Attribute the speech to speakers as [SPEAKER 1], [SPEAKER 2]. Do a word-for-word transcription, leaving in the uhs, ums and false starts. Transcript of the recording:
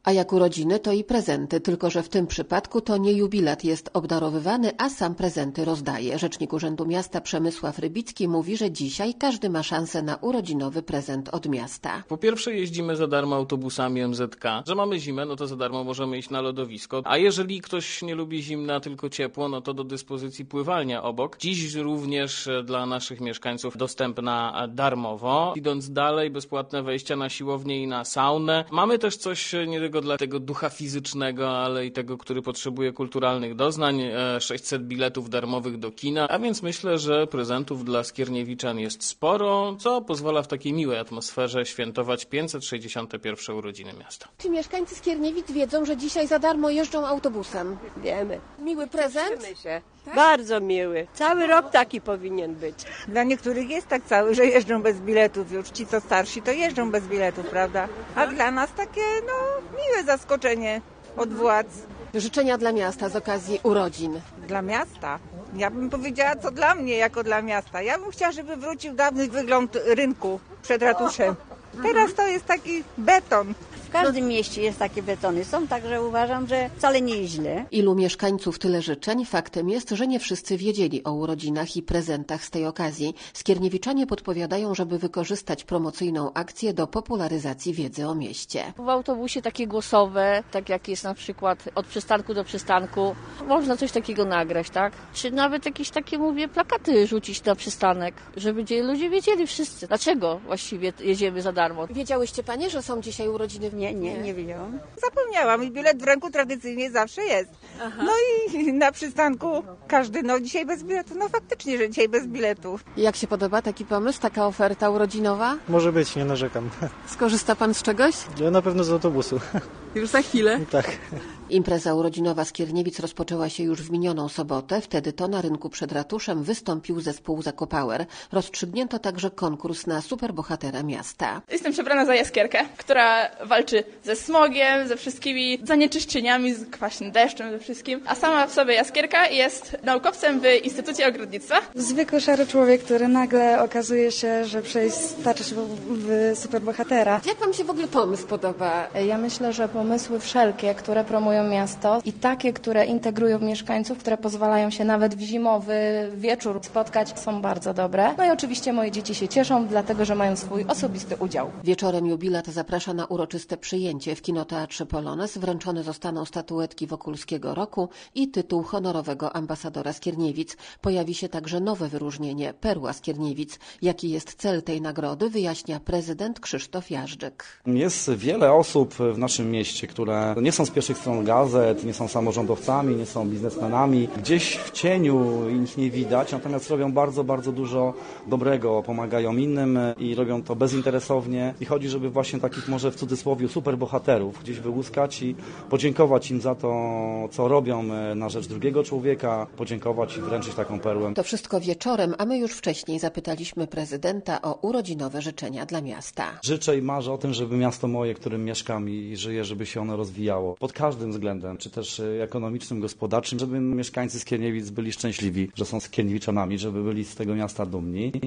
[SPEAKER 1] A jak urodziny, to i prezenty, tylko że w tym przypadku to nie jubilat jest obdarowywany, a sam prezenty rozdaje. Rzecznik Urzędu Miasta Przemysław Rybicki mówi, że dzisiaj każdy ma szansę na urodzinowy prezent od miasta.
[SPEAKER 2] Po pierwsze jeździmy za darmo autobusami M Z K. Że mamy zimę, no to za darmo możemy iść na lodowisko. A jeżeli ktoś nie lubi zimna, tylko ciepło, no to do dyspozycji pływalnia obok. Dziś również dla naszych mieszkańców dostępna darmowo. Idąc dalej, bezpłatne wejścia na siłownię i na saunę. Mamy też coś nie tylko dla tego ducha fizycznego, ale i tego, który potrzebuje kulturalnych doznań. sześćset biletów darmowych do kina. A więc myślę, że prezentów dla skierniewiczan jest sporo, co pozwala w takiej miłej atmosferze świętować pięćset sześćdziesiąte pierwsze urodziny miasta.
[SPEAKER 1] Czy mieszkańcy Skierniewic wiedzą, że dzisiaj za darmo jeżdżą autobusem?
[SPEAKER 3] Wiemy.
[SPEAKER 1] Miły prezent?
[SPEAKER 3] Cieszymy się. Tak? Bardzo miły. Cały rok taki powinien być.
[SPEAKER 4] Dla niektórych jest tak cały, że jeżdżą bez biletów już. Ci, co starsi, to jeżdżą bez biletów, prawda? A dla nas takie, no, miłe zaskoczenie od władz.
[SPEAKER 1] Życzenia dla miasta z okazji urodzin.
[SPEAKER 4] Dla miasta? Ja bym powiedziała, co dla mnie, jako dla miasta. Ja bym chciała, żeby wrócił dawny wygląd rynku przed ratuszem. Teraz to jest taki beton.
[SPEAKER 5] W każdym mieście jest takie betony są, także uważam, że wcale nie jest źle.
[SPEAKER 1] Ilu mieszkańców, tyle życzeń. Faktem jest, że nie wszyscy wiedzieli o urodzinach i prezentach z tej okazji. Skierniewiczanie podpowiadają, żeby wykorzystać promocyjną akcję do popularyzacji wiedzy o mieście.
[SPEAKER 6] W autobusie takie głosowe, tak jak jest na przykład od przystanku do przystanku, można coś takiego nagrać, tak? Czy nawet jakieś takie, mówię, plakaty rzucić na przystanek, żeby ludzie wiedzieli wszyscy, dlaczego właściwie jedziemy za darmo.
[SPEAKER 1] Wiedziałyście panie, że są dzisiaj urodziny w
[SPEAKER 5] Nie, nie, nie wiedziałam.
[SPEAKER 4] Zapomniałam i bilet w ręku tradycyjnie zawsze jest. Aha. No i na przystanku każdy, no dzisiaj bez biletu. No faktycznie, że dzisiaj bez biletu.
[SPEAKER 1] Jak się podoba taki pomysł, taka oferta urodzinowa?
[SPEAKER 7] Może być, nie narzekam.
[SPEAKER 1] Skorzysta pan z czegoś?
[SPEAKER 7] Ja na pewno z autobusu.
[SPEAKER 1] Już za chwilę?
[SPEAKER 7] Tak.
[SPEAKER 1] Impreza urodzinowa Skierniewic rozpoczęła się już w minioną sobotę. Wtedy to na rynku przed ratuszem wystąpił zespół Zakopower. Rozstrzygnięto także konkurs na superbohatera miasta.
[SPEAKER 8] Jestem przebrana za jaskierkę, która walczy ze smogiem, ze wszystkimi zanieczyszczeniami, z kwaśnym deszczem, ze wszystkim. A sama w sobie jaskierka jest naukowcem w Instytucie Ogrodnictwa.
[SPEAKER 9] Zwykły szary człowiek, który nagle okazuje się, że przeistaczy się w superbohatera.
[SPEAKER 1] Jak wam się w ogóle pomysł podoba?
[SPEAKER 9] Ja myślę, że pomysły wszelkie, które promują miasto i takie, które integrują mieszkańców, które pozwalają się nawet w zimowy wieczór spotkać, są bardzo dobre. No i oczywiście moje dzieci się cieszą, dlatego że mają swój osobisty udział.
[SPEAKER 1] Wieczorem jubilat zaprasza na uroczyste przyjęcie. W Kinoteatrze Polonez wręczone zostaną statuetki Wokulskiego Roku i tytuł honorowego ambasadora Skierniewic. Pojawi się także nowe wyróżnienie Perła Skierniewic. Jaki jest cel tej nagrody, wyjaśnia prezydent Krzysztof Jażdżyk.
[SPEAKER 10] Jest wiele osób w naszym mieście, które nie są z pierwszych stron gazet, nie są samorządowcami, nie są biznesmenami. Gdzieś w cieniu ich nie widać, natomiast robią bardzo, bardzo dużo dobrego, pomagają innym i robią to bezinteresownie. I chodzi, żeby właśnie takich może w cudzysłowie superbohaterów gdzieś wyłuskać i podziękować im za to, co robią na rzecz drugiego człowieka, podziękować i wręczyć taką perłę.
[SPEAKER 1] To wszystko wieczorem, a my już wcześniej zapytaliśmy prezydenta o urodzinowe życzenia dla miasta.
[SPEAKER 10] Życzę i marzę o tym, żeby miasto moje, którym mieszkam i żyję, żeby się ono rozwijało pod każdym względem, czy też ekonomicznym, gospodarczym, żeby mieszkańcy Skierniewic byli szczęśliwi, że są skierniewiczanami, żeby byli z tego miasta dumni.